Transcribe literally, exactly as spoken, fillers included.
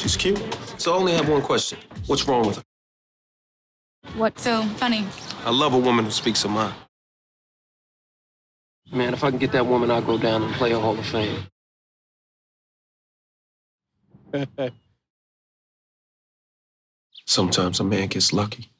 She's cute. So I only have one question. What's wrong with her? What's so funny? I love a woman who speaks her mind. Man, if I can get that woman, I'll go down and play a Hall of Fame. Sometimes a man gets lucky.